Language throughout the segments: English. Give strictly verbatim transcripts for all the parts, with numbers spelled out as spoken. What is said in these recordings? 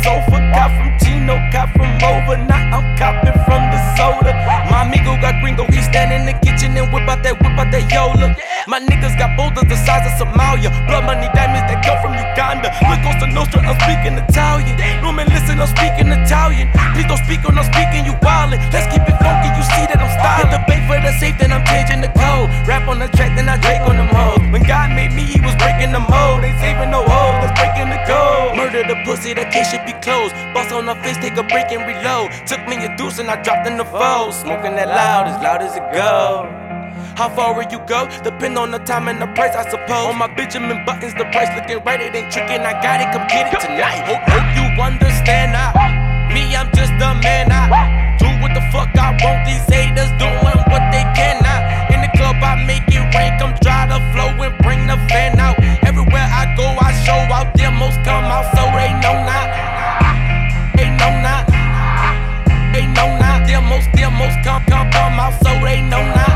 sofa. Cop from Chino, cop from over. Now I'm copping from the soda. My amigo got gringo, he stand in the kitchen and whip out that, whip out that Yola. My niggas got boulders the size of Somalia. Blood money diamonds that come from Uganda. Look Costa Nostra, I'm speaking Italian. No man, listen, I'm speaking Italian. Please don't speak when I'm speaking, you wildin'. Let's keep it funky, you see that I'm styling. Hit the bait for the safe, then I'm changing the code. Rap on the track, then I Drake on them hoes. When God made me, he was breaking the mold. Ain't saving no hoes, that's breaking the code. Murder the pussy, the case should be closed. Bust on her face, take a break and reload. Took me a deuce and I dropped in the fold. Smoking that loud, as loud as it go. How far will you go? Depend on the time and the price, I suppose. On my Benjamin Buttons, the price looking right, it ain't tricking. I got it, come get it tonight. Hope, hope you understand now. Me, I'm just a man. I do what the fuck I want. These haters doing what they can now. In the club, I make it rain. Come dry the flow and bring the fan out. Everywhere I go, I show out. Demos come out, so they know now. They know now. They know now. Demos, demos come, come, come out, so they know now.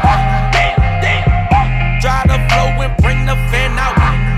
Dry the flow and bring the fan out.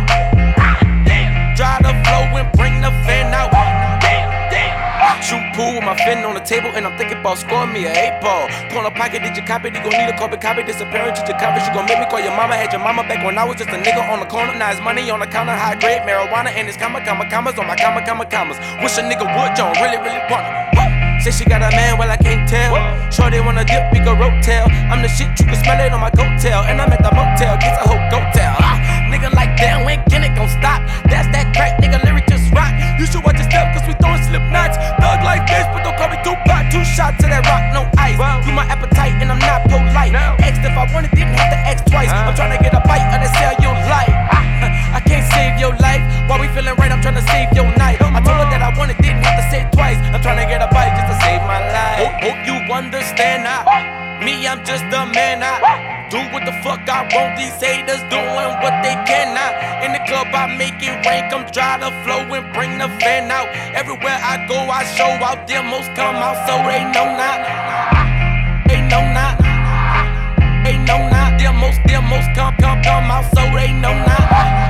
Dry the flow and bring the fan out. Shoot pool with my fin on the table and I'm thinking about scoring me a eight ball. Pull a pocket, did you copy? You gon' need a carbon copy. Disappearing to your coverage. You gon' make me call your mama. Had your mama back when I was just a nigga on the corner. Now it's money on the counter, high grade marijuana and it's comma, comma, commas on my comma, comma, commas. Wish a nigga would, John really, really wanna. Say she got a man, well I can't tell. Sure they wanna dip, we go rotel. I'm the shit, you can smell it on my coattail. And I'm at the motel, gets a whole goattail. Ah, nigga like damn, when can it gon' stop? That's that crack, nigga, lyric just rock. You should watch your step, cause we throwing slip knots. Thug like this, but don't call me Tupac. Two shots to that rock, no ice. You my appetite and I'm not polite. Asked if I wanted, didn't have to ask twice. I'm tryna get a bite of the sell your life. I can't save your life. While we feeling right, I'm tryna save your night. I told her that I wanted, didn't have to say it twice. I'm tryna get a bite just to save my life. Hope, hope you understand now. Me, I'm just a man. I do what the fuck I want. These haters doing what they can now. In the club, I make it rain. Come dry the flow and bring the fan out. Everywhere I go, I show out. Demos come out, so they know now. They know now. They know now. Demos, demos come, come, come out, so they know now.